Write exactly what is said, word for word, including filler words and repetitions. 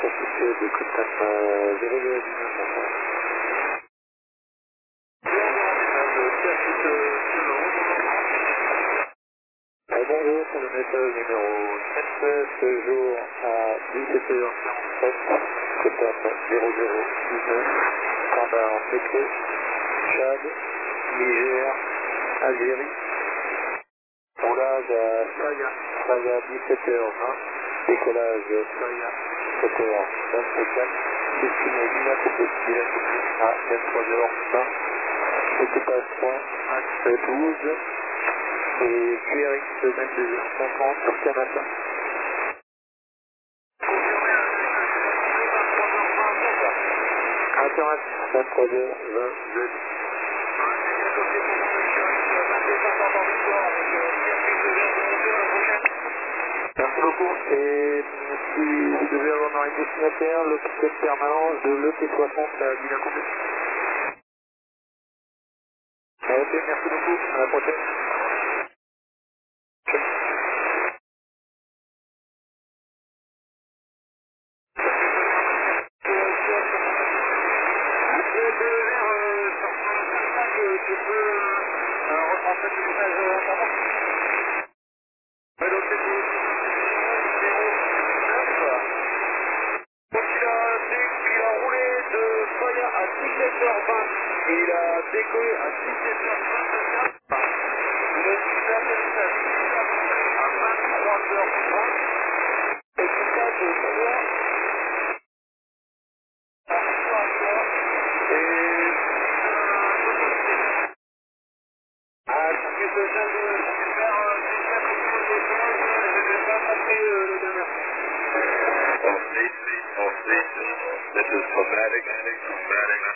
profiter de contact zéro zéro dix-neuf. Euh, bonjour, c'est le message numéro sept, ce jour à dix-sept heures quarante-sept, contact zéro zéro dix-neuf, standard métro, Tchad, Niger, Algérie, roulage à Saya, Saya dix-sept heures vingt, décollage Saya dix-sept heures vingt-quatre, destiné Villa Coupé, Villa Coupé à vingt-trois heures vingt, équipage trois, axe douze, et Q R X vingt-deux heures cinquante sur Canada. Impératif vingt-trois heures vingt, jeudi. Merci beaucoup. Et si vous devez avoir un destinataire, le pick-up permanent de l'E T soixante à Villa Coupé. Ok, merci beaucoup. À la prochaine. Il a décollé à dix-sept heures vingt-quatre. Il a fait l'atterrissage à vingt-trois heures trente. Équipage trois à trois. Et ah, je viens de faire des quatre d'échange. Je n'ai pas compris le dernier. Oh, this is, oh, this is, this is pathetic, pathetic.